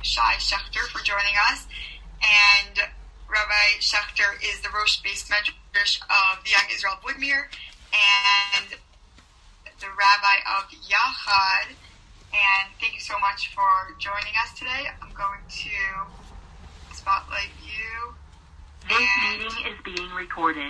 Shai Schechter, for joining us. And Rabbi Schechter is the Rosh Beis Medrash of the Young Israel Woodmere and the Rabbi of Yachad. And thank you so much for joining us today. I'm going to spotlight you. This meeting is being recorded.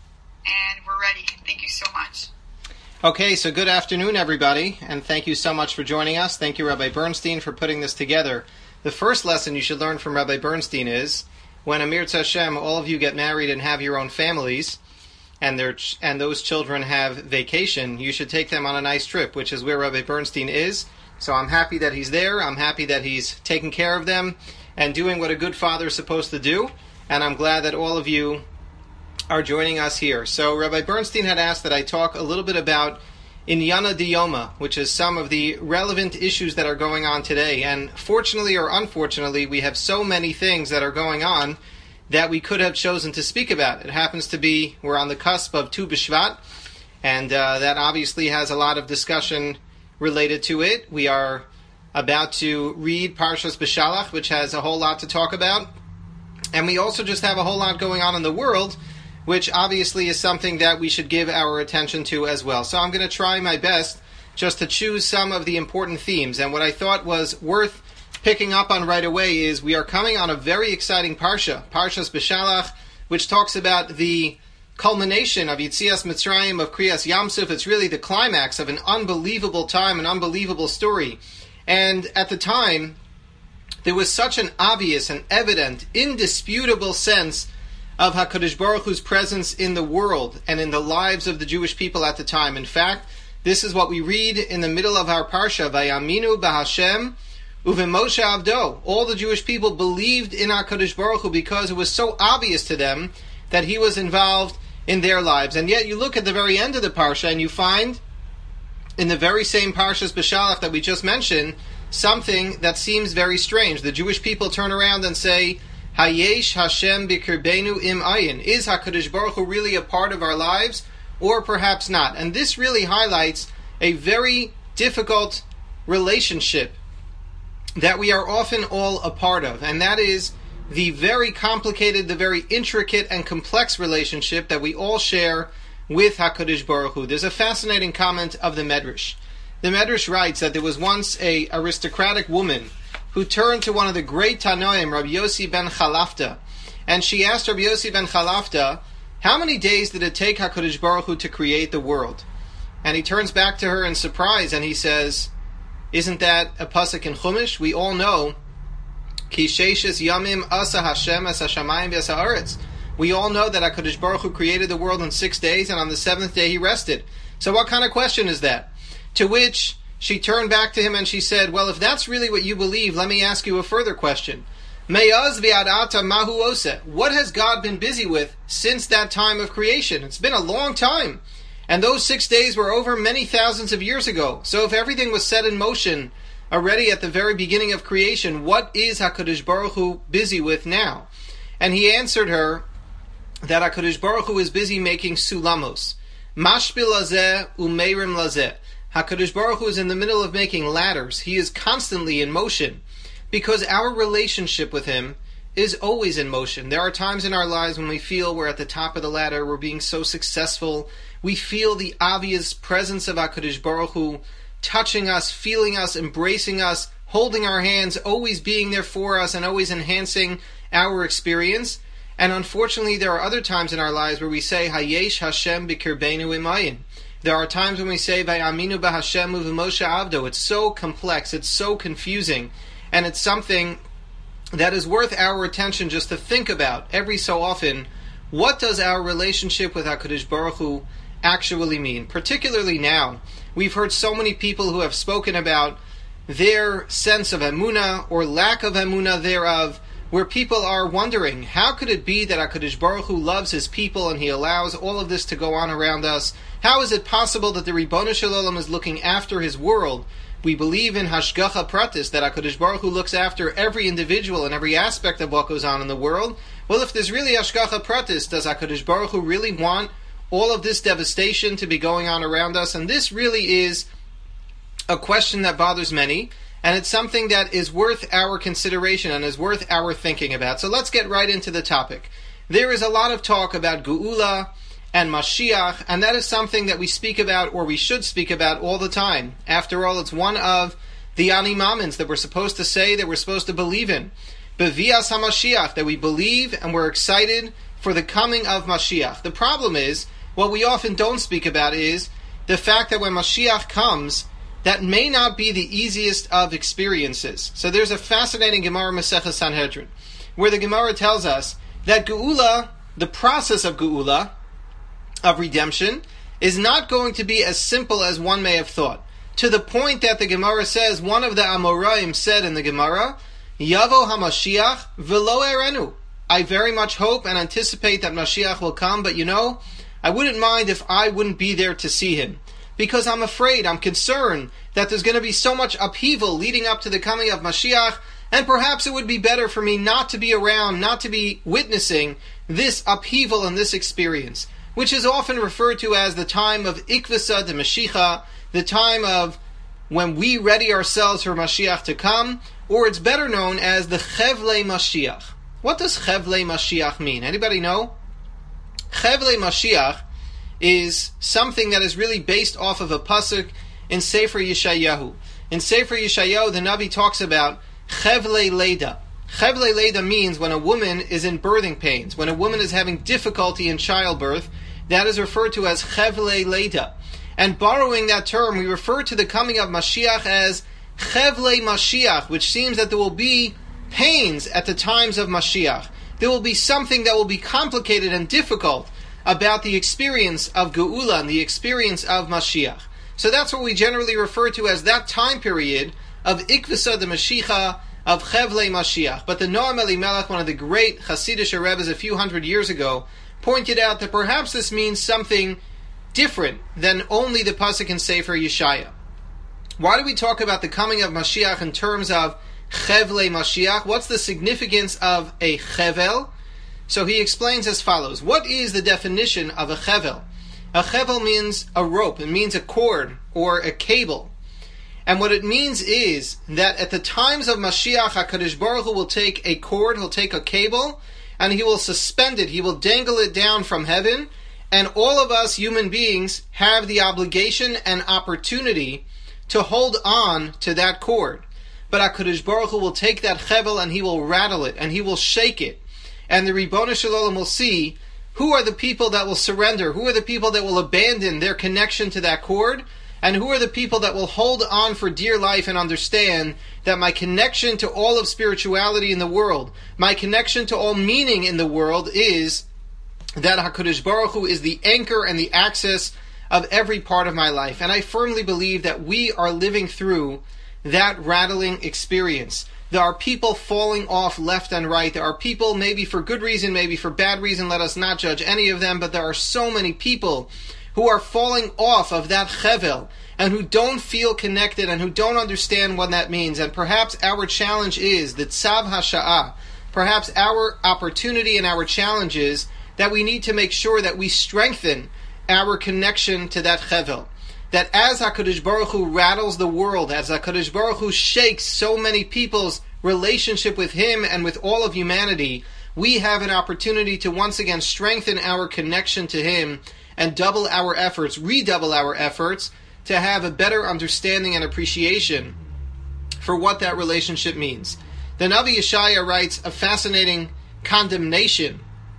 And we're ready. Thank you so much. Okay, so good afternoon, everybody, and thank you so much for joining us. Thank you, Rabbi Bernstein, for putting this together. The first lesson you should learn from Rabbi Bernstein is, when Amir Tzashem, all of you get married and have your own families, and those children have vacation, you should take them on a nice trip, which is where Rabbi Bernstein is. So I'm happy that he's there. I'm happy that he's taking care of them and doing what a good father is supposed to do. And I'm glad that all of you are joining us here. So Rabbi Bernstein had asked that I talk a little bit about Inyana Diyoma, which is some of the relevant issues that are going on today. And fortunately or unfortunately, we have so many things that are going on that we could have chosen to speak about. It happens to be, we're on the cusp of Tu B'Shvat, and that obviously has a lot of discussion related to it. We are about to read Parshas B'Shalach, which has a whole lot to talk about. And we also just have a whole lot going on in the world, which obviously is something that we should give our attention to as well. So I'm going to try my best just to choose some of the important themes. And what I thought was worth picking up on right away is we are coming on a very exciting Parsha, Parshas B'Shalach, which talks about the culmination of Yitzias Mitzrayim, of Kriyas Yamsuf. It's really the climax of an unbelievable time, an unbelievable story. And at the time, there was such an obvious and evident, indisputable sense of HaKadosh Baruch Hu's presence in the world and in the lives of the Jewish people at the time. In fact, this is what we read in the middle of our Parsha, Vayaminu b'Hashem uveMoshe Avdo. All the Jewish people believed in HaKadosh Baruch Hu because it was so obvious to them that He was involved in their lives. And yet you look at the very end of the Parsha and you find in the very same Parshas B'Shalach that we just mentioned something that seems very strange. The Jewish people turn around and say, Hayesh Hashem b'kirbeinu im ayin. Is HaKadosh Baruch Hu really a part of our lives, or perhaps not? And this really highlights a very difficult relationship that we are often all a part of, and that is the very complicated, the very intricate and complex relationship that we all share with HaKadosh Baruch Hu. There's a fascinating comment of the Medrash. The Medrash writes that there was once an aristocratic woman who turned to one of the great Tanoim, Rabbi Yossi ben Chalafta, and she asked Rabbi Yossi ben Chalafta, how many days did it take HaKadosh Baruch Hu to create the world? And he turns back to her in surprise and he says, isn't that a pasuk in Chumash? We all know, Ki sheishes yamim asa Hashem es hashamayim v'es haaretz. We all know that HaKadosh Baruch Hu created the world in 6 days, and on the seventh day He rested. So what kind of question is that? To which she turned back to him and she said, well, if that's really what you believe, let me ask you a further question. Me'az v'ad ata mahu oseh. What has God been busy with since that time of creation? It's been a long time. And those 6 days were over many thousands of years ago. So if everything was set in motion already at the very beginning of creation, what is HaKadosh Baruch Hu busy with now? And he answered her that HaKadosh Baruch Hu is busy making sulamos. Mashpil lazeh umeirim lazeh. HaKadosh Baruch Hu is in the middle of making ladders. He is constantly in motion because our relationship with Him is always in motion. There are times in our lives when we feel we're at the top of the ladder, we're being so successful. We feel the obvious presence of HaKadosh Baruch Hu touching us, feeling us, embracing us, holding our hands, always being there for us and always enhancing our experience. And unfortunately, there are other times in our lives where we say, Hayesh Hashem b'kirbeinu imayin. There are times when we say, Vayaminu b'Hashem uveMoshe Avdo. It's so complex, it's so confusing, and it's something that is worth our attention just to think about every so often. What does our relationship with HaKadosh Baruch Hu actually mean? Particularly now, we've heard so many people who have spoken about their sense of emunah or lack of emunah thereof, where people are wondering, how could it be that HaKadosh Baruch Hu loves His people and He allows all of this to go on around us? How is it possible that the Ribono Shel Olam is looking after His world? We believe in Hashgacha Pratis, that HaKadosh Baruch Hu looks after every individual and every aspect of what goes on in the world. Well, if there's really Hashgacha Pratis, does HaKadosh Baruch Hu really want all of this devastation to be going on around us? And this really is a question that bothers many. and it's something that is worth our consideration and is worth our thinking about. So let's get right into the topic. There is a lot of talk about Geula and Mashiach, and that is something that we speak about, or we should speak about, all the time. After all, it's one of the Ani Mamins that we're supposed to say, that we're supposed to believe in. Bevias HaMashiach, that we believe and we're excited for the coming of Mashiach. The problem is, what we often don't speak about is the fact that when Mashiach comes, that may not be the easiest of experiences. So there's a fascinating Gemara Maseches Sanhedrin, where the Gemara tells us that Geula, the process of Geula, of redemption, is not going to be as simple as one may have thought. To the point that the Gemara says, one of the Amoraim said in the Gemara, Yavo HaMashiach v'lo erenu. I very much hope and anticipate that Mashiach will come, but I wouldn't mind if I wouldn't be there to see him. Because I'm afraid, I'm concerned that there's going to be so much upheaval leading up to the coming of Mashiach, and perhaps it would be better for me not to be around, not to be witnessing this upheaval and this experience, which is often referred to as the time of Ikvasa de Mashiach, the time of when we ready ourselves for Mashiach to come, or it's better known as the Chevlei Mashiach. What does Chevlei Mashiach mean? Anybody know? Chevlei Mashiach is something that is really based off of a pasuk in Sefer Yeshayahu. In Sefer Yeshayahu, the Navi talks about Chevlei Leida. Chevlei Leida means when a woman is in birthing pains, when a woman is having difficulty in childbirth, that is referred to as Chevlei Leida. And borrowing that term, we refer to the coming of Mashiach as Chevlei Mashiach, which seems that there will be pains at the times of Mashiach. There will be something that will be complicated and difficult about the experience of Geula and the experience of Mashiach. So that's what we generally refer to as that time period of Ikvasa de Mashiach, of Chevlei Mashiach. But the Noam Elimelech, one of the great Hasidic Rebbes a few hundred years ago, pointed out that perhaps this means something different than only the pasuk in Sefer Yeshaya. Why do we talk about the coming of Mashiach in terms of Chevlei Mashiach? What's the significance of a Chevel? So he explains as follows. What is the definition of a Chevel? A Chevel means a rope. It means a cord or a cable. And what it means is that at the times of Mashiach, HaKadosh Baruch Hu will take a cord, he'll take a cable, and he will suspend it, he will dangle it down from heaven, and all of us human beings have the obligation and opportunity to hold on to that cord. But HaKadosh Baruch Hu will take that Chevel and he will rattle it, and he will shake it. And the Ribono Shel Olam will see who are the people that will surrender, who are the people that will abandon their connection to that cord, and who are the people that will hold on for dear life and understand that my connection to all of spirituality in the world, my connection to all meaning in the world is that HaKadosh Baruch Hu is the anchor and the axis of every part of my life. And I firmly believe that we are living through that rattling experience. There are people falling off left and right. There are people, maybe for good reason, maybe for bad reason, let us not judge any of them, but there are so many people who are falling off of that Chevel and who don't feel connected and who don't understand what that means. And perhaps our challenge is the Tzav HaSha'ah. Perhaps our opportunity and our challenge is that we need to make sure that we strengthen our connection to that Chevel. That as HaKadosh Baruch Hu rattles the world, as HaKadosh Baruch Hu shakes so many people's relationship with Him and with all of humanity, we have an opportunity to once again strengthen our connection to Him and double our efforts, redouble our efforts, to have a better understanding and appreciation for what that relationship means. The Navi Yeshaya writes a fascinating condemnation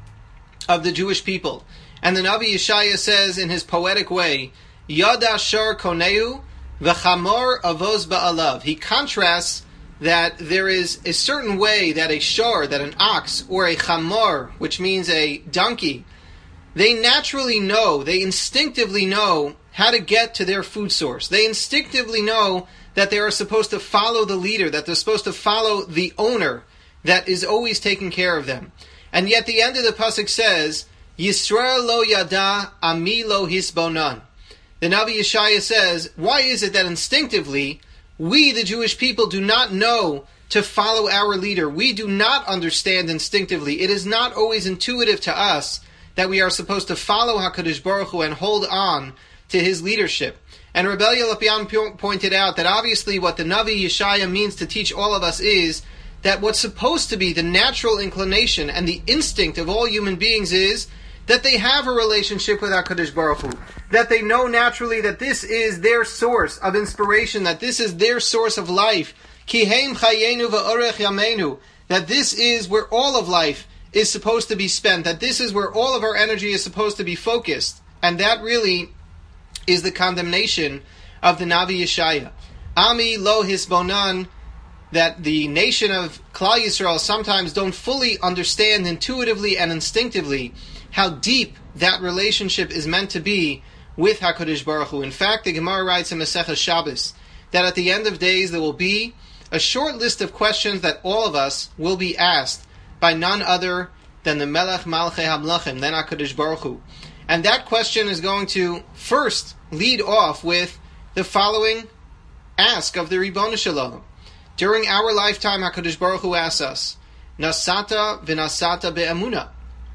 of the Jewish people. And the Navi Yeshaya says in his poetic way, Yada shar koneu v'chamor avoz ba'alav. He contrasts that there is a certain way that a shar, that an ox, or a chamor, which means a donkey, they naturally know, they instinctively know how to get to their food source. They instinctively know that they are supposed to follow the leader, that they're supposed to follow the owner that is always taking care of them. And yet the end of the pasuk says, Yisrael lo yada, ami lo hisbonan. The Navi Yeshaya says, why is it that instinctively we, the Jewish people, do not know to follow our leader? We do not understand instinctively. It is not always intuitive to us that we are supposed to follow HaKadosh Baruch Hu and hold on to His leadership. And Rebbe Lopian pointed out that obviously what the Navi Yeshaya means to teach all of us is that what's supposed to be the natural inclination and the instinct of all human beings is that they have a relationship with HaKadosh Baruch Hu, that they know naturally that this is their source of inspiration, that this is their source of life, Ki heim chayenu va'orech yamenu, that this is where all of life is supposed to be spent, that this is where all of our energy is supposed to be focused. And that really is the condemnation of the Navi Yeshaya. Ami lo hisbonan, that the nation of Klal Yisrael sometimes don't fully understand intuitively and instinctively how deep that relationship is meant to be with HaKadosh Baruch Hu. In fact, the Gemara writes in Masechah Shabbos that at the end of days there will be a short list of questions that all of us will be asked by none other than the Melech Malchei HaMlachim, then HaKadosh Baruch Hu. And that question is going to first lead off with the following ask of the Ribono Shel Olam. During our lifetime, HaKadosh Baruch Hu asks us, Nasata v'nasata be'emuna,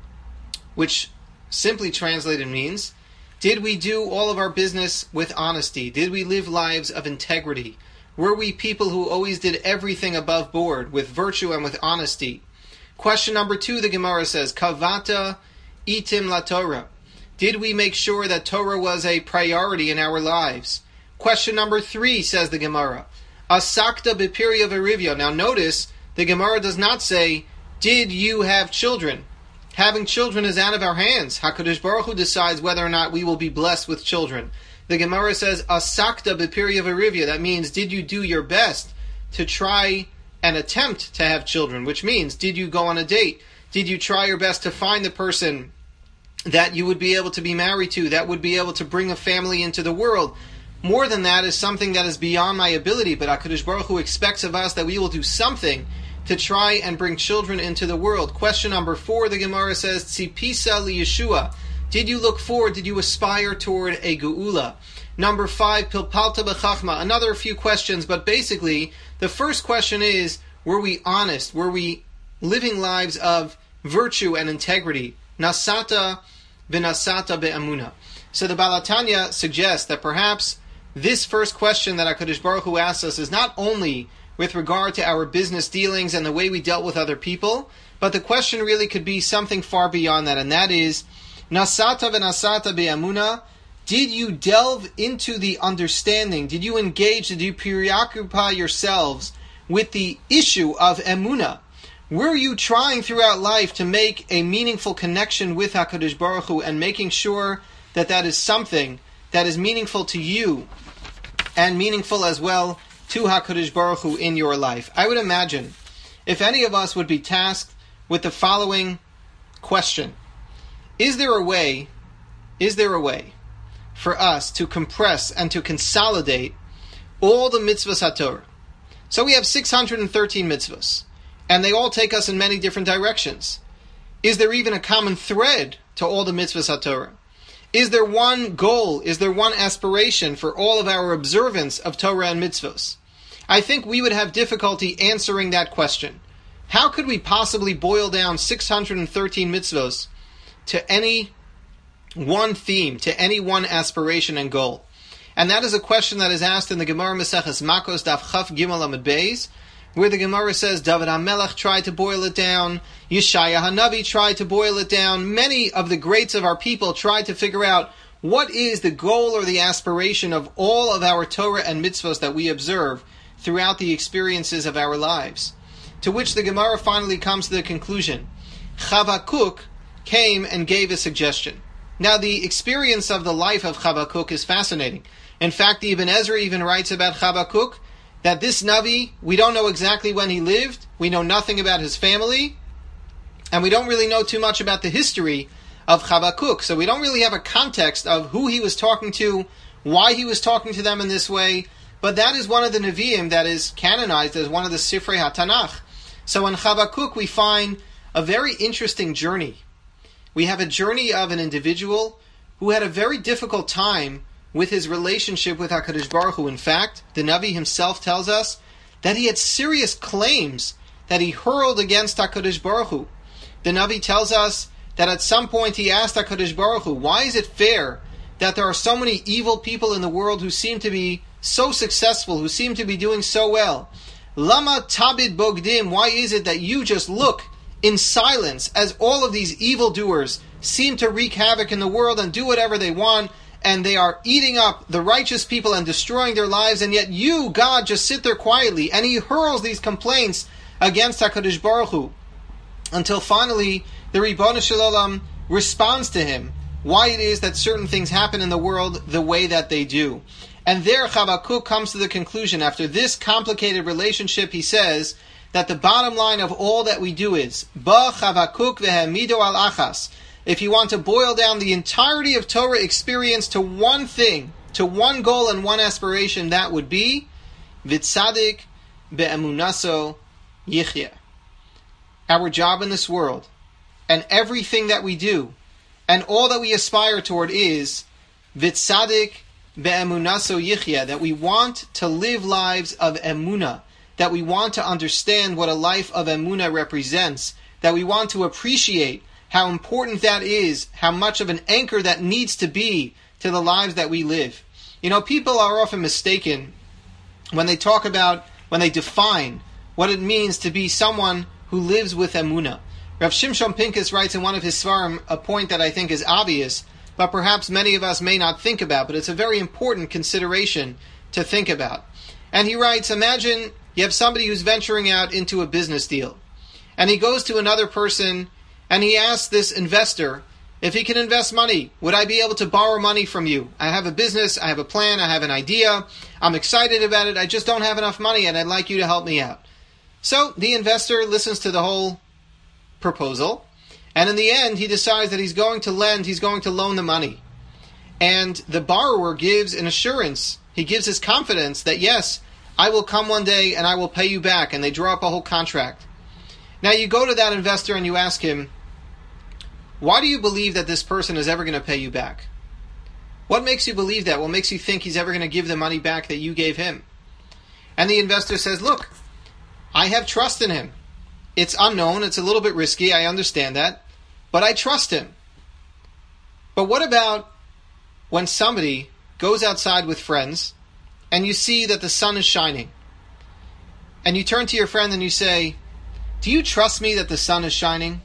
which simply translated means, did we do all of our business with honesty? Did we live lives of integrity? Were we people who always did everything above board with virtue and with honesty? Question number 2, the Gemara says, Kavata itim la Torah. Did we make sure that Torah was a priority in our lives? Question number 3, says the Gemara, Asakta b'pirya v'rivya. Now notice, the Gemara does not say, did you have children? Having children is out of our hands. HaKadosh Baruch Hu decides whether or not we will be blessed with children. The Gemara says, Asakta b'pirya v'rivya. That means, did you do your best to try and attempt to have children? Which means, did you go on a date? Did you try your best to find the person that you would be able to be married to, that would be able to bring a family into the world? More than that is something that is beyond my ability, but HaKadosh Baruch Hu expects of us that we will do something to try and bring children into the world. Question number 4, the Gemara says, Tzipisa li Yeshua. Did you look forward? Did you aspire toward a geula? Number 5, Pilpalta b'chachma. Another few questions, but basically, the first question is, were we honest? Were we living lives of virtue and integrity? Nasata v'nasata be'amuna. So the Baal HaTanya suggests that perhaps this first question that HaKadosh Baruch Hu asks us is not only with regard to our business dealings and the way we dealt with other people, but the question really could be something far beyond that, and that is, Nasata v'nasata be'amuna, did you delve into the understanding, did you engage, did you preoccupy yourselves with the issue of emuna? Were you trying throughout life to make a meaningful connection with HaKadosh Baruch Hu and making sure that that is something that is meaningful to you and meaningful as well to HaKadosh Baruch Hu in your life? I would imagine if any of us would be tasked with the following question: Is there a way for us to compress and to consolidate all the mitzvahs HaTorah? So we have 613 mitzvahs, and they all take us in many different directions. Is there even a common thread to all the mitzvahs HaTorah? Is there one goal? Is there one aspiration for all of our observance of Torah and mitzvahs? I think we would have difficulty answering that question. How could we possibly boil down 613 mitzvahs to any one theme, to any one aspiration and goal? And that is a question that is asked in the Gemara Maseches Makos Daf Chaf Gimel Amud Beis, where the Gemara says David HaMelech tried to boil it down, Yeshaya HaNavi tried to boil it down, many of the greats of our people tried to figure out what is the goal or the aspiration of all of our Torah and mitzvahs that we observe throughout the experiences of our lives. To which the Gemara finally comes to the conclusion. Chavakuk came and gave a suggestion. Now the experience of the life of Chavakuk is fascinating. In fact, the Ibn Ezra even writes about Chavakuk that this Navi, we don't know exactly when he lived, we know nothing about his family, and we don't really know too much about the history of Chavakuk. So we don't really have a context of who he was talking to, why he was talking to them in this way, but that is one of the Nevi'im that is canonized as one of the Sifrei HaTanakh. So in Chavakuk we find a very interesting journey. We have a journey of an individual who had a very difficult time with his relationship with HaKadosh Baruch Hu. In fact, the Navi himself tells us that he had serious claims that he hurled against HaKadosh Baruch Hu. The Navi tells us that at some point he asked HaKadosh Baruch Hu, why is it fair that there are so many evil people in the world who seem to be so successful, who seem to be doing so well. Lama tabid bogdim, why is it that you just look in silence as all of these evildoers seem to wreak havoc in the world and do whatever they want, and they are eating up the righteous people and destroying their lives, and yet you, God, just sit there quietly, and he hurls these complaints against HaKadosh Baruch Hu, until finally the Ribono Shel Olam responds to him, why it is that certain things happen in the world the way that they do. And there Chavakuk comes to the conclusion, after this complicated relationship, he says that the bottom line of all that we do is, Ba Chavakuk vehemido al achas. If you want to boil down the entirety of Torah experience to one thing, to one goal and one aspiration, that would be Vitzadik be'emunaso yichya. Our job in this world, and everything that we do, and all that we aspire toward is Vitzadik be'emunaso yichya, that we want to live lives of emunah, that we want to understand what a life of emunah represents, that we want to appreciate how important that is, how much of an anchor that needs to be to the lives that we live. You know, people are often mistaken when they talk about, when they define what it means to be someone who lives with emunah. Rav Shimshon Pincus writes in one of his svarim a point that I think is obvious, but perhaps many of us may not think about, but it's a very important consideration to think about. And he writes, imagine you have somebody who's venturing out into a business deal, and he goes to another person and he asks this investor if he can invest money. Would I be able to borrow money from you? I have a business, I have a plan, I have an idea, I'm excited about it, I just don't have enough money and I'd like you to help me out. So the investor listens to the whole proposal, and in the end he decides that he's going to loan the money. And the borrower gives an assurance, he gives his confidence that yes, I will come one day and I will pay you back, and they draw up a whole contract. Now you go to that investor and you ask him, why do you believe that this person is ever going to pay you back? What makes you believe that? What makes you think he's ever going to give the money back that you gave him? And the investor says, look, I have trust in him. It's unknown, it's a little bit risky, I understand that, but I trust him. But what about when somebody goes outside with friends and you see that the sun is shining, and you turn to your friend and you say, do you trust me that the sun is shining?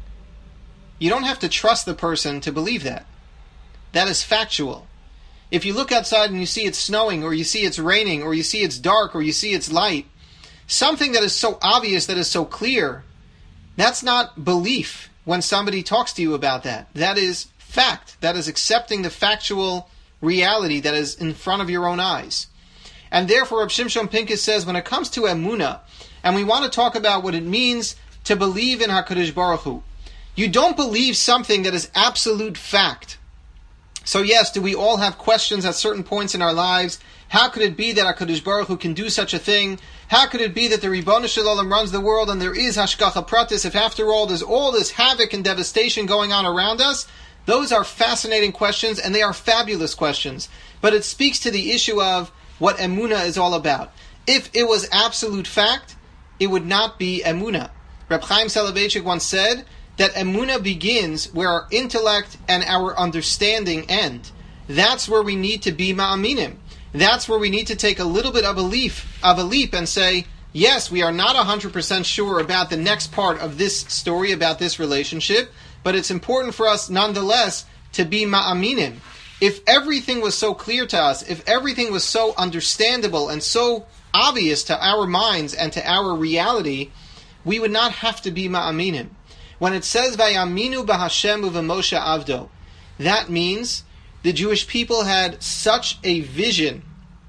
You don't have to trust the person to believe that. That is factual. If you look outside and you see it's snowing, or you see it's raining, or you see it's dark, or you see it's light, something that is so obvious, that is so clear, that's not belief when somebody talks to you about that. That is fact. That is accepting the factual reality that is in front of your own eyes. And therefore, Reb Shimshon Pincus says, when it comes to emunah, and we want to talk about what it means to believe in HaKadosh Baruch Hu, you don't believe something that is absolute fact. So yes, do we all have questions at certain points in our lives? How could it be that HaKadosh Baruch Hu can do such a thing? How could it be that the Ribono Shel Olam runs the world and there is Hashgacha Pratis, if after all there's all this havoc and devastation going on around us? Those are fascinating questions, and they are fabulous questions. But it speaks to the issue of what emunah is all about. If it was absolute fact, it would not be emunah. Reb Chaim Soloveitchik once said that emunah begins where our intellect and our understanding end. That's where we need to be ma'aminim. That's where we need to take a little bit of a leap and say, yes, we are not 100% sure about the next part of this story, about this relationship, but it's important for us nonetheless to be ma'aminim. If everything was so clear to us, if everything was so understandable and so obvious to our minds and to our reality, we would not have to be ma'aminim. When it says, Vayaminu b'Hashem u'v'Moshe avdo, that means the Jewish people had such a vision,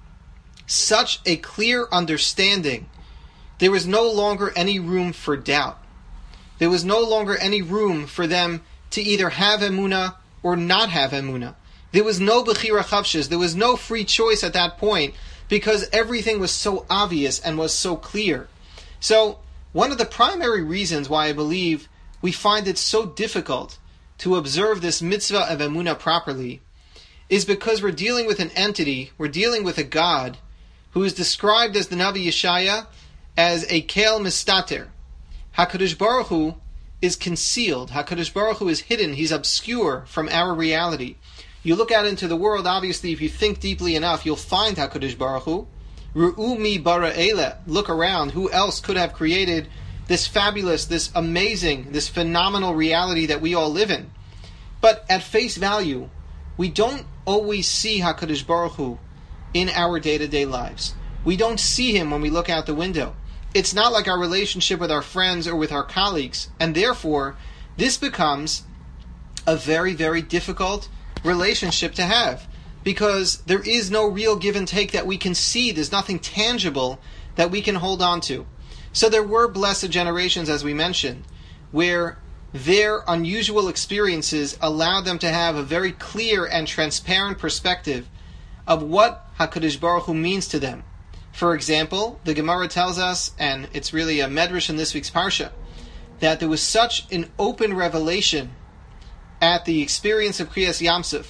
such a clear understanding. There was no longer any room for doubt. There was no longer any room for them to either have emunah or not have emunah. There was no bechira chavshes. There was no free choice at that point, because everything was so obvious and was so clear. So, one of the primary reasons why I believe we find it so difficult to observe this mitzvah of emunah properly is because we're dealing with an entity, we're dealing with a God who is described as the Navi Yeshaya as a Kel Mistater. HaKadosh Baruch Hu is concealed. HaKadosh Baruch Hu is hidden. He's obscure from our reality. You look out into the world, obviously, if you think deeply enough, you'll find HaKadosh Baruch Hu. Ru'u mi bara ele. Look around. Who else could have created this fabulous, this amazing, this phenomenal reality that we all live in? But at face value, we don't always see HaKadosh Baruch Hu in our day-to-day lives. We don't see Him when we look out the window. It's not like our relationship with our friends or with our colleagues. And therefore, this becomes a very, very difficult relationship to have, because there is no real give and take that we can see. There's nothing tangible that we can hold on to. So there were blessed generations, as we mentioned, where their unusual experiences allowed them to have a very clear and transparent perspective of what HaKadosh Baruch Hu means to them. For example, the Gemara tells us, and it's really a medrash in this week's Parsha, that there was such an open revelation at the experience of Kriyas Yamsuf.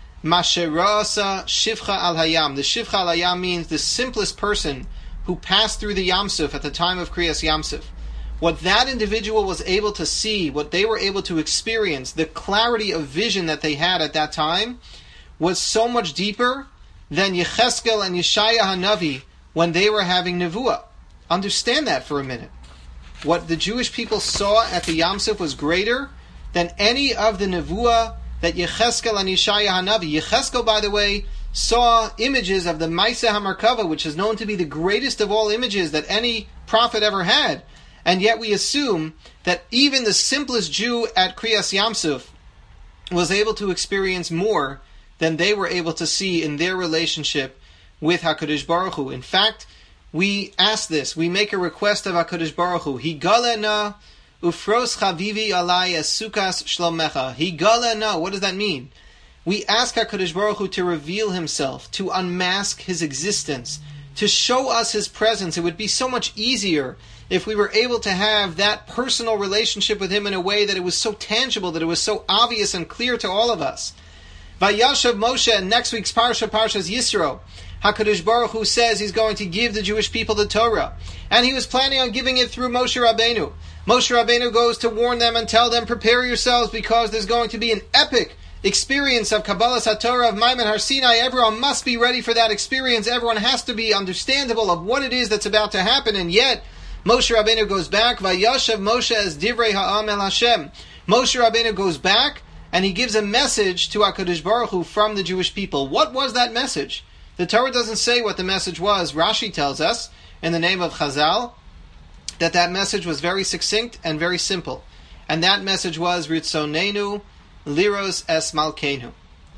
Masherasa Shivcha al Hayam. The Shivcha al Hayam means the simplest person who passed through the Yamsuf at the time of Kriyas Yamsuf. What that individual was able to see, what they were able to experience, the clarity of vision that they had at that time, was so much deeper than Yecheskel and Yeshaya HaNavi when they were having Nevuah. Understand that for a minute. What the Jewish people saw at the Yamsuf was greater than any of the Nevuah that Yecheskel and Yeshaya HaNavi. Yecheskel, by the way, saw images of the Maaseh HaMarkava, which is known to be the greatest of all images that any prophet ever had. And yet we assume that even the simplest Jew at Kriyas Yamsuf was able to experience more than they were able to see in their relationship with HaKadosh Baruch Hu. In fact, we ask this, we make a request of HaKadosh Baruch Hu. Higalena ufros chavivi alai es sukas shlomecha. Higalena, what does that mean? We ask HaKadosh Baruch Hu to reveal Himself, to unmask His existence, to show us His presence. It would be so much easier if we were able to have that personal relationship with Him in a way that it was so tangible, that it was so obvious and clear to all of us. Vayashav Moshe, in next week's Parsha, Parshas Yisro, HaKadosh Baruch Hu says He's going to give the Jewish people the Torah. And He was planning on giving it through Moshe Rabbeinu. Moshe Rabbeinu goes to warn them and tell them, prepare yourselves because there's going to be an epic experience of Kabbalas HaTorah of Maimon Har Sinai. Everyone must be ready for that experience. Everyone has to be understandable of what it is that's about to happen. And yet, Moshe Rabbeinu goes back. Vayashav Moshe as Divrei Ha'am El Hashem. Moshe Rabbeinu goes back and he gives a message to HaKadosh Baruch Hu from the Jewish people. What was that message? The Torah doesn't say what the message was. Rashi tells us, in the name of Chazal, that message was very succinct and very simple. And that message was, Ritzonenu Liros es Malkeinu.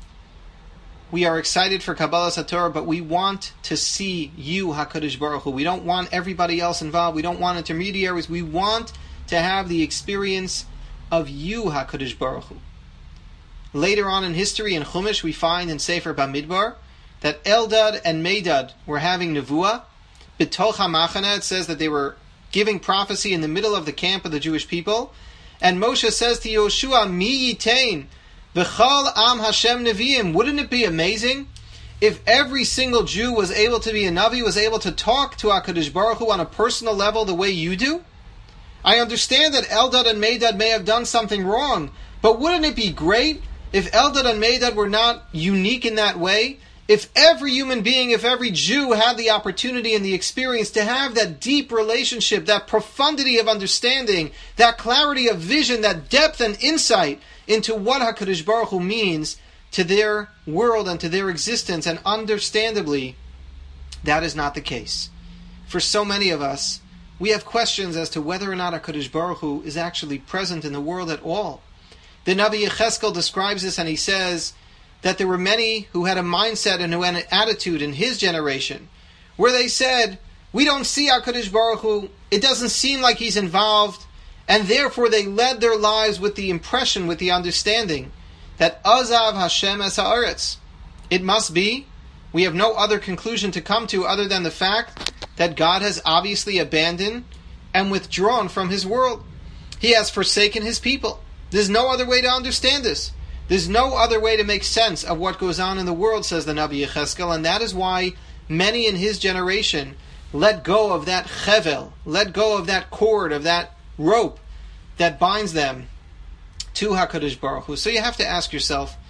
We are excited for Kabbalas HaTorah, but we want to see you, HaKadosh Baruch Hu. We don't want everybody else involved. We don't want intermediaries. We want to have the experience of you, HaKadosh Baruch Hu. Later on in history, in Chumash, we find in Sefer Bamidbar that Eldad and Medad were having Nevuah. B'toch HaMachana, it says that they were giving prophecy in the middle of the camp of the Jewish people. And Moshe says to Yoshua, Mi yitain, v'chal am Hashem neviim. Wouldn't it be amazing if every single Jew was able to be a Navi, was able to talk to HaKadosh Baruch Hu on a personal level the way you do? I understand that Eldad and Medad may have done something wrong, but wouldn't it be great if Eldad and Medad were not unique in that way? If every human being, if every Jew had the opportunity and the experience to have that deep relationship, that profundity of understanding, that clarity of vision, that depth and insight into what HaKadosh Baruch Hu means to their world and to their existence, and understandably, that is not the case. For so many of us, we have questions as to whether or not HaKadosh Baruch Hu is actually present in the world at all. The Navi Yecheskel describes this, and he says that there were many who had a mindset and who had an attitude in his generation where they said, we don't see HaKadosh Baruch Hu, it doesn't seem like He's involved, and therefore they led their lives with the impression, with the understanding that Azav Hashem es haaretz. It must be, we have no other conclusion to come to other than the fact that God has obviously abandoned and withdrawn from His world. He has forsaken His people. There's no other way to understand this. There's no other way to make sense of what goes on in the world, says the Navi Yecheskel, and that is why many in his generation let go of that chevel, let go of that cord, of that rope that binds them to HaKadosh Baruch Hu. So you have to ask yourself,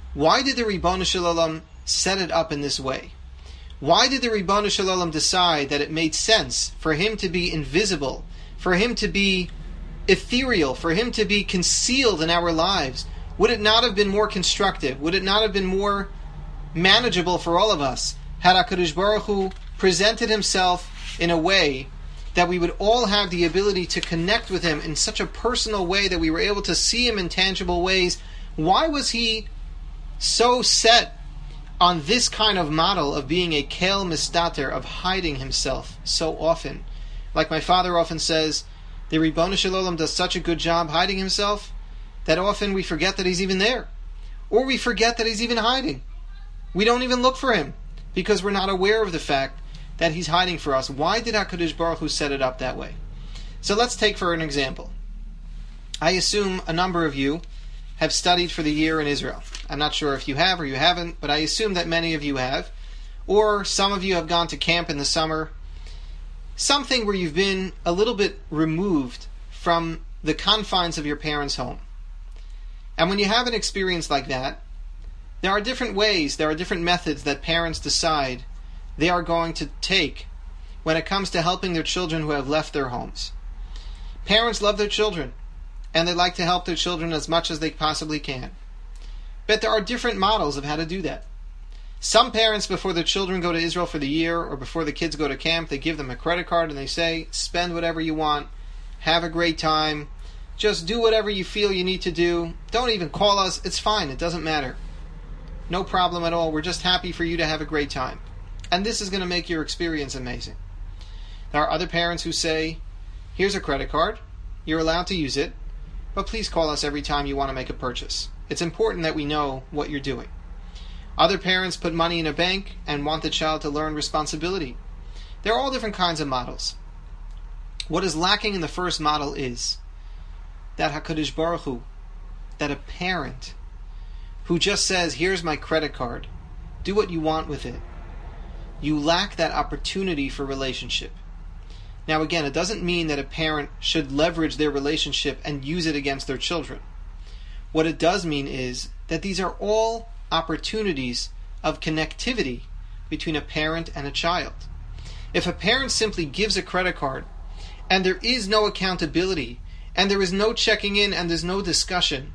Why did the Ribono Shel Olam set it up in this way? Why did the Ribono Shel Olam decide that it made sense for him to be invisible, for him to be ethereal, for him to be concealed in our lives? Would it not have been more constructive? Would it not have been more manageable for all of us had HaKadosh Baruch Hu presented himself in a way that we would all have the ability to connect with him in such a personal way that we were able to see him in tangible ways? Why was he so set on this kind of model of being a kel mistater, of hiding himself so often? Like my father often says, the Ribono Shel Olam does such a good job hiding himself that often we forget that he's even there. Or we forget that he's even hiding. We don't even look for him because we're not aware of the fact that he's hiding for us. Why did HaKadosh Baruch Hu set it up that way? So let's take for an example. I assume a number of you have studied for the year in Israel. I'm not sure if you have or you haven't, but I assume that many of you have. Or some of you have gone to camp in the summer. Something where you've been a little bit removed from the confines of your parents' home. And when you have an experience like that, there are different ways, there are different methods that parents decide they are going to take when it comes to helping their children who have left their homes. Parents love their children, and they like to help their children as much as they possibly can. But there are different models of how to do that. Some parents, before their children go to Israel for the year, or before the kids go to camp, they give them a credit card and they say, spend whatever you want, have a great time, just do whatever you feel you need to do, don't even call us, it's fine, it doesn't matter. No problem at all, we're just happy for you to have a great time. And this is going to make your experience amazing. There are other parents who say, here's a credit card, you're allowed to use it, but please call us every time you want to make a purchase. It's important that we know what you're doing. Other parents put money in a bank and want the child to learn responsibility. There are all different kinds of models. What is lacking in the first model is that HaKadosh Baruch Hu, that a parent who just says, here's my credit card, do what you want with it. You lack that opportunity for relationship. Now again, it doesn't mean that a parent should leverage their relationship and use it against their children. What it does mean is that these are all opportunities of connectivity between a parent and a child. If a parent simply gives a credit card and there is no accountability and there is no checking in and there's no discussion,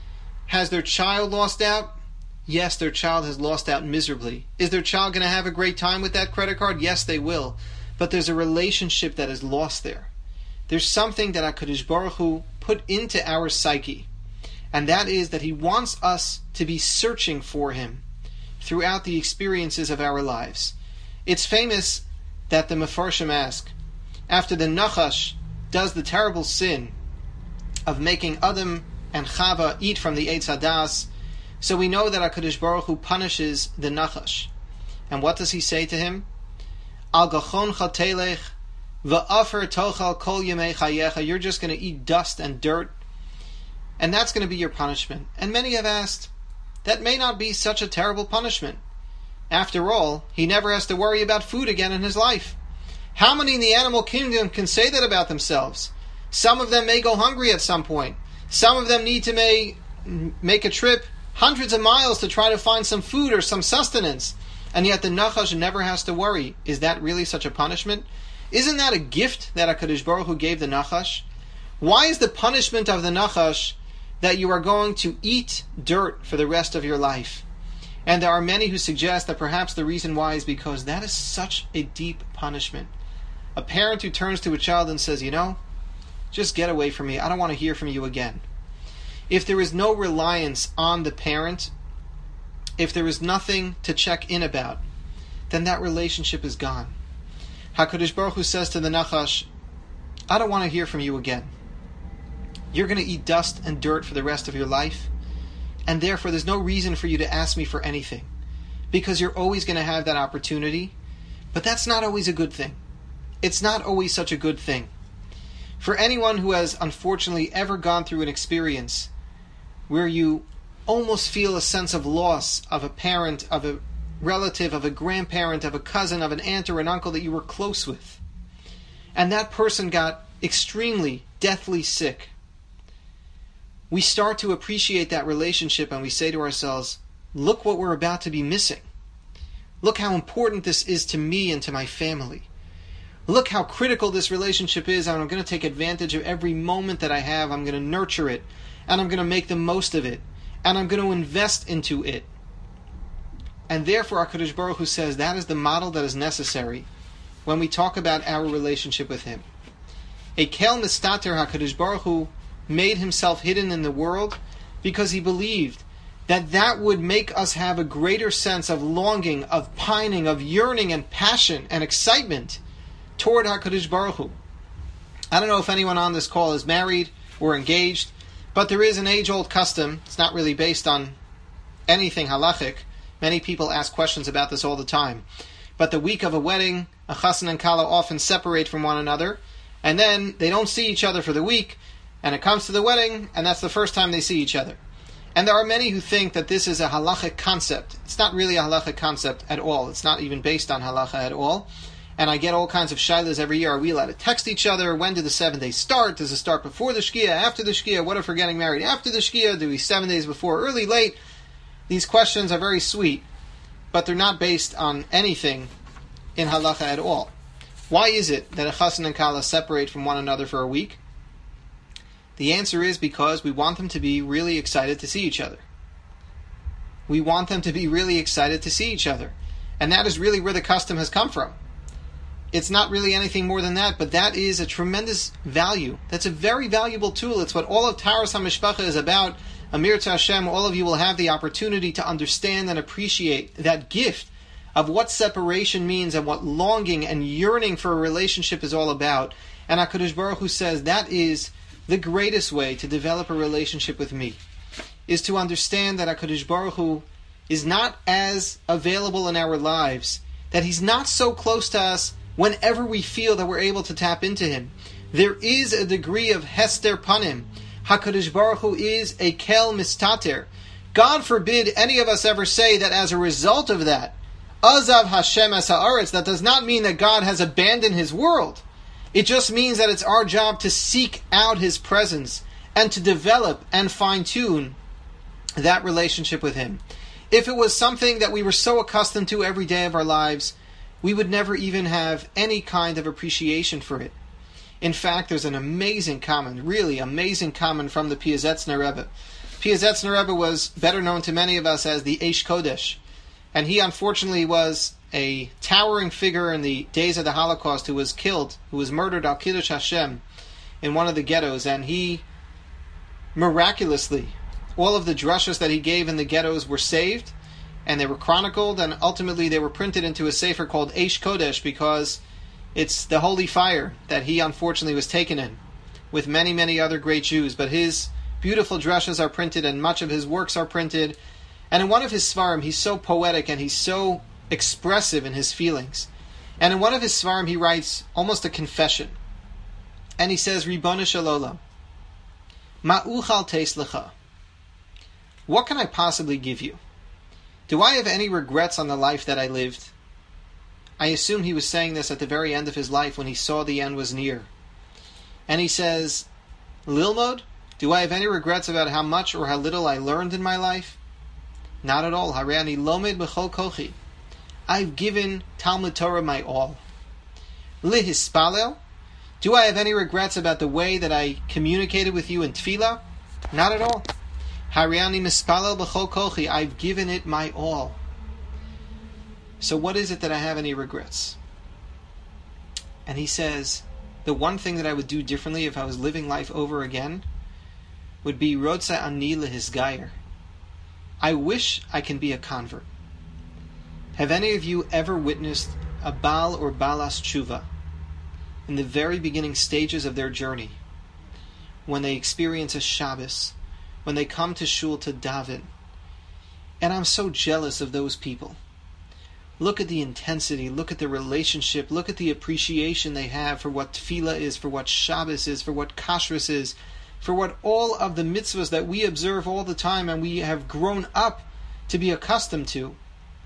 has their child lost out? Yes, their child has lost out miserably. Is their child going to have a great time with that credit card? Yes, they will. But there's a relationship that is lost there. There's something that HaKadosh Baruch Hu put into our psyche, and that is that He wants us to be searching for Him throughout the experiences of our lives. It's famous that the Mefarshim ask, after the Nachash does the terrible sin of making Adam and Chava eat from the Eitz Hadas, so we know that HaKadosh Baruch Hu punishes the Nachash. And what does he say to him? Al gachon chatelech va'afer tochal kol yemei chayecha. You're just going to eat dust and dirt, and that's going to be your punishment. And many have asked, that may not be such a terrible punishment. After all, he never has to worry about food again in his life. How many in the animal kingdom can say that about themselves? Some of them may go hungry at some point. Some of them need to make a trip hundreds of miles to try to find some food or some sustenance. And yet the Nachash never has to worry. Is that really such a punishment? Isn't that a gift that HaKadosh Baruch Hu gave the Nachash? Why is the punishment of the Nachash that you are going to eat dirt for the rest of your life? And there are many who suggest that perhaps the reason why is because that is such a deep punishment. A parent who turns to a child and says, just get away from me. I don't want to hear from you again. If there is no reliance on the parent, if there is nothing to check in about, then that relationship is gone. HaKadosh Baruch Hu says to the Nachash, I don't want to hear from you again. You're going to eat dust and dirt for the rest of your life, and therefore there's no reason for you to ask me for anything, because you're always going to have that opportunity, but that's not always a good thing. It's not always such a good thing. For anyone who has unfortunately ever gone through an experience where you almost feel a sense of loss of a parent, of a relative, of a grandparent, of a cousin, of an aunt or an uncle that you were close with, and that person got extremely, deathly sick, we start to appreciate that relationship and we say to ourselves, look what we're about to be missing. Look how important this is to me and to my family. Look how critical this relationship is, and I'm going to take advantage of every moment that I have. I'm going to nurture it, and I'm going to make the most of it, and I'm going to invest into it. And therefore, HaKadosh Baruch Hu says that is the model that is necessary when we talk about our relationship with Him. A kel mistater, HaKadosh Baruch Hu made Himself hidden in the world because He believed that would make us have a greater sense of longing, of pining, of yearning and passion and excitement toward HaKadosh Baruch Hu. I don't know if anyone on this call is married or engaged, but there is an age-old custom. It's not really based on anything halachic. Many people ask questions about this all the time. But the week of a wedding, a chassan and kala often separate from one another, and then they don't see each other for the week, and it comes to the wedding, and that's the first time they see each other. And there are many who think that this is a halachic concept. It's not really a halachic concept at all. It's not even based on halacha at all. And I get all kinds of shilas every year. Are we allowed to text each other? When do the 7 days start? Does it start before the shkia, after the shkia? What if we're getting married after the shkia? Do we 7 days before, early, late? These questions are very sweet, but they're not based on anything in halacha at all. Why is it that a chassan and kala separate from one another for a week? The answer is because we want them to be really excited to see each other. We want them to be really excited to see each other. And that is really where the custom has come from. It's not really anything more than that, but that is a tremendous value. That's a very valuable tool. It's what all of Taharas HaMishpacha is about. Amir Hashem, all of you will have the opportunity to understand and appreciate that gift of what separation means and what longing and yearning for a relationship is all about. And HaKadosh Baruch Hu says that is the greatest way to develop a relationship with me, is to understand that HaKadosh Baruch Hu is not as available in our lives, that He's not so close to us whenever we feel that we're able to tap into Him. There is a degree of hester panim. HaKadosh Baruch Hu is a kel mistater. God forbid any of us ever say that as a result of that, Azav Hashem es haaretz, that does not mean that God has abandoned His world. It just means that it's our job to seek out His presence and to develop and fine-tune that relationship with Him. If it was something that we were so accustomed to every day of our lives, we would never even have any kind of appreciation for it. In fact, there's an amazing comment, really amazing comment from the Piazetzner Rebbe. Piazetzner Rebbe was better known to many of us as the Eish Kodesh, and he unfortunately was a towering figure in the days of the Holocaust who was killed, who was murdered al Kiddush Hashem in one of the ghettos, and he miraculously, all of the drushas that he gave in the ghettos were saved, and they were chronicled, and ultimately they were printed into a sefer called Eish Kodesh, because it's the holy fire that he unfortunately was taken in, with many, many other great Jews. But his beautiful drushas are printed, and much of his works are printed. And in one of his svarim, he's so poetic, and he's so expressive in his feelings. And in one of his svarim, he writes almost a confession. And he says, Ribbono shel olam, ma'uchal teis lecha. What can I possibly give you? Do I have any regrets on the life that I lived? I assume he was saying this at the very end of his life when he saw the end was near. And he says, Lilmod, do I have any regrets about how much or how little I learned in my life? Not at all. Harei ani lomed b'chol kochi. I've given Talmud Torah my all. Lihispalel, do I have any regrets about the way that I communicated with you in tefillah? Not at all. Harei ani mispalel b'chol kochi. I've given it my all. So what is it that I have any regrets? And he says, the one thing that I would do differently if I was living life over again would be Rotza ani lehisgayer. I wish I can be a convert. Have any of you ever witnessed a Baal or Balas Tshuva in the very beginning stages of their journey, when they experience a Shabbos, when they come to shul to daven? And I'm so jealous of those people. Look at the intensity, look at the relationship, look at the appreciation they have for what tefillah is, for what Shabbos is, for what kashrus is, for what all of the mitzvahs that we observe all the time and we have grown up to be accustomed to.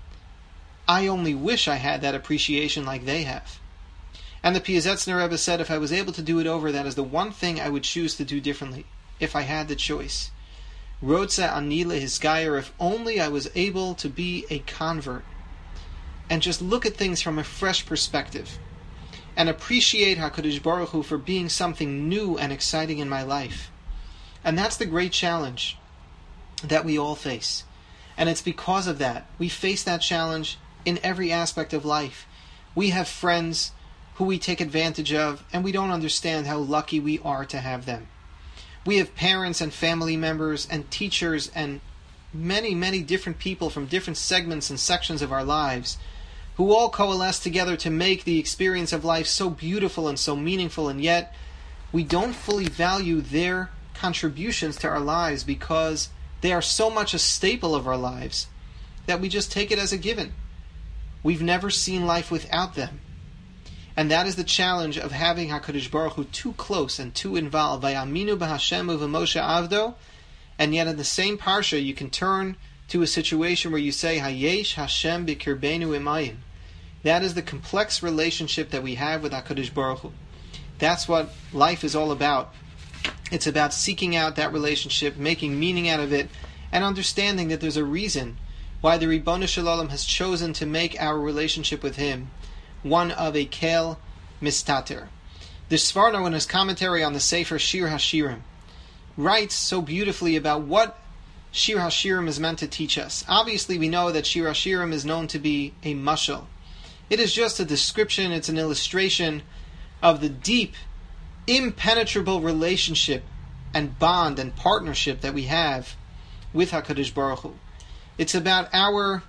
I only wish I had that appreciation like they have. And the Piazetzner Rebbe said, if I was able to do it over, that is the one thing I would choose to do differently, if I had the choice. Rotze ani lehisgayer, if only I was able to be a convert and just look at things from a fresh perspective and appreciate HaKadosh Baruch Hu for being something new and exciting in my life. And that's the great challenge that we all face. And it's because of that. We face that challenge in every aspect of life. We have friends who we take advantage of, and we don't understand how lucky we are to have them. We have parents and family members and teachers and many, many different people from different segments and sections of our lives who all coalesce together to make the experience of life so beautiful and so meaningful, and yet we don't fully value their contributions to our lives because they are so much a staple of our lives that we just take it as a given. We've never seen life without them. And that is the challenge of having HaKadosh Baruch Hu too close and too involved. Vayaminu b'Hashem u'v'Moshe avdo. And yet in the same parsha you can turn to a situation where you say, Hayesh Hashem b'kirbeinu imayim. That is the complex relationship that we have with HaKadosh Baruch Hu. That's what life is all about. It's about seeking out that relationship, making meaning out of it, and understanding that there's a reason why the Ribono Shel Olam has chosen to make our relationship with Him one of a kel mistater. The Sforno, in his commentary on the Sefer Shir HaShirim, writes so beautifully about what Shir HaShirim is meant to teach us. Obviously, we know that Shir HaShirim is known to be a mashal. It is just a description, it's an illustration of the deep, impenetrable relationship and bond and partnership that we have with HaKadosh Baruch Hu. It's about our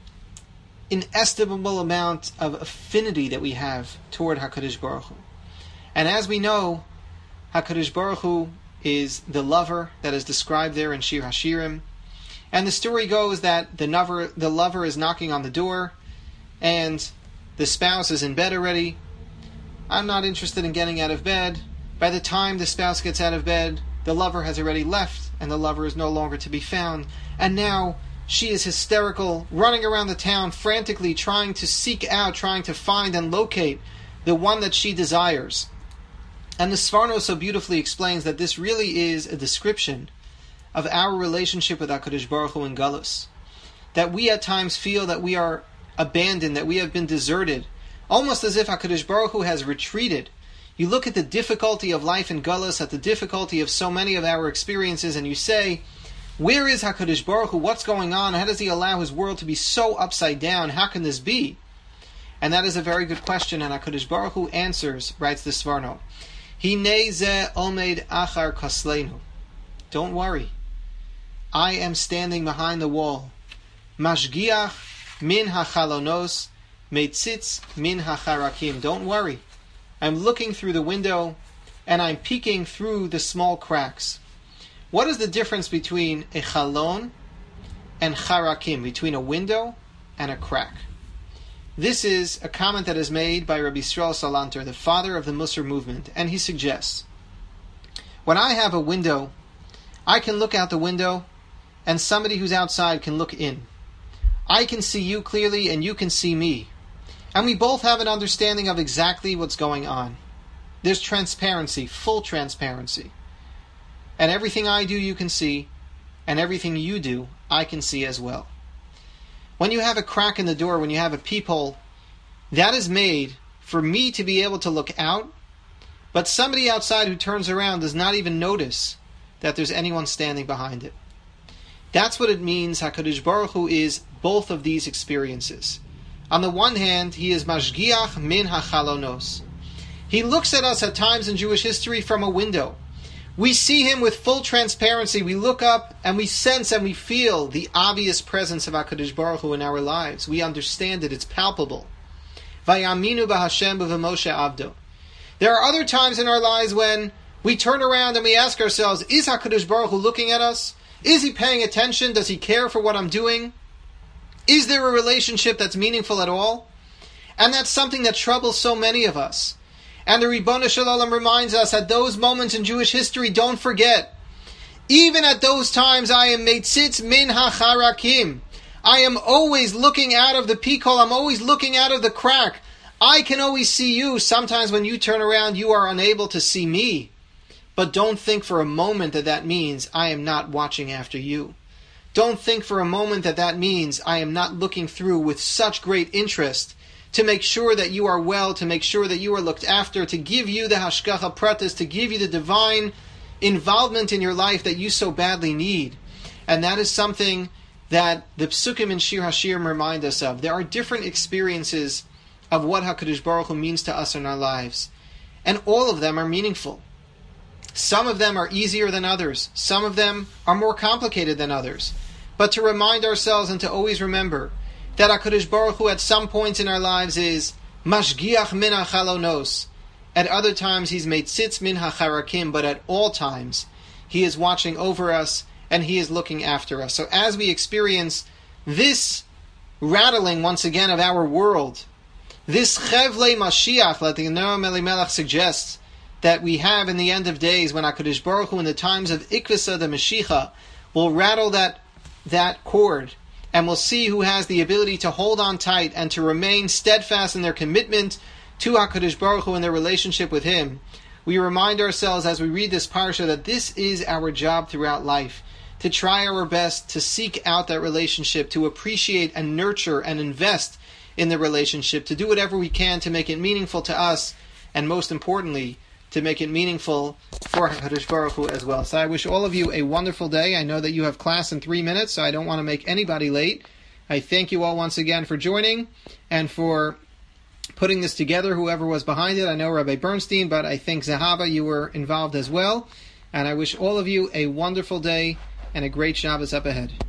inestimable amount of affinity that we have toward HaKadosh Baruch Hu. And as we know, HaKadosh Baruch Hu is the lover that is described there in Shir HaShirim. And the story goes that the lover is knocking on the door, and the spouse is in bed already. I'm not interested in getting out of bed. By the time the spouse gets out of bed, the lover has already left, and the lover is no longer to be found. And now she is hysterical, running around the town, frantically trying to seek out, trying to find and locate the one that she desires. And the Sforno so beautifully explains that this really is a description of our relationship with HaKadosh Baruch Hu in Galus. That we at times feel that we are abandoned, that we have been deserted, almost as if HaKadosh Baruch Hu has retreated. You look at the difficulty of life in Galus, at the difficulty of so many of our experiences, and you say, where is HaKadosh Baruch Hu? What's going on? How does He allow His world to be so upside down? How can this be? And that is a very good question, and HaKadosh Baruch Hu answers, writes the Sforno. Hinei ze omed achar kasleinu. Don't worry. I am standing behind the wall. Mashgiach min hachalonos, meitzitz min hacharakim. Don't worry. I'm looking through the window, and I'm peeking through the small cracks. What is the difference between a chalon and charakim, between a window and a crack? This is a comment that is made by Rabbi Yisrael Salanter, the father of the Musar movement, and he suggests, when I have a window, I can look out the window, and somebody who's outside can look in. I can see you clearly, and you can see me. And we both have an understanding of exactly what's going on. There's transparency, full transparency. And everything I do, you can see, and everything you do, I can see as well. When you have a crack in the door, when you have a peephole, that is made for me to be able to look out, but somebody outside who turns around does not even notice that there's anyone standing behind it. That's what it means HaKadosh Baruch Hu is both of these experiences. On the one hand, He is Mashgiach min hachalonos. He looks at us at times in Jewish history from a window. We see Him with full transparency. We look up and we sense and we feel the obvious presence of HaKadosh Baruch Hu in our lives. We understand it. It's palpable. Vayaminu b'Hashem u'v'Moshe avdo. There are other times in our lives when we turn around and we ask ourselves, is HaKadosh Baruch Hu looking at us? Is He paying attention? Does He care for what I'm doing? Is there a relationship that's meaningful at all? And that's something that troubles so many of us. And the Ribono Shel Olam reminds us at those moments in Jewish history, don't forget, even at those times I am meitzitz min hacharakim. I am always looking out of the peephole. I'm always looking out of the crack. I can always see you. Sometimes when you turn around, you are unable to see me. But don't think for a moment that that means I am not watching after you. Don't think for a moment that that means I am not looking through with such great interest to make sure that you are well, to make sure that you are looked after, to give you the hashgacha pratis, to give you the divine involvement in your life that you so badly need. And that is something that the Psukim in Shir HaShirim remind us of. There are different experiences of what HaKadosh Baruch Hu means to us in our lives. And all of them are meaningful. Some of them are easier than others. Some of them are more complicated than others. But to remind ourselves and to always remember that HaKadosh Baruch Hu at some points in our lives is Mashgiach min hachalonos. At other times He's made tzitz min hacharakim, but at all times He is watching over us and He is looking after us. So as we experience this rattling once again of our world, this Chevlei Mashiach, like the Noam Elimelech suggests, that we have in the end of days when HaKadosh Baruch Hu in the times of Ikvisa the Mashiach will rattle that cord and we'll see who has the ability to hold on tight and to remain steadfast in their commitment to HaKadosh Baruch Hu and their relationship with Him. We remind ourselves as we read this parsha that this is our job throughout life, to try our best to seek out that relationship, to appreciate and nurture and invest in the relationship, to do whatever we can to make it meaningful to us, and most importantly, to make it meaningful for HaKadosh Baruch Hu as well. So I wish all of you a wonderful day. I know that you have class in 3 minutes, so I don't want to make anybody late. I thank you all once again for joining and for putting this together, whoever was behind it. I know Rabbi Bernstein, but I think Zahava, you were involved as well. And I wish all of you a wonderful day and a great Shabbos up ahead.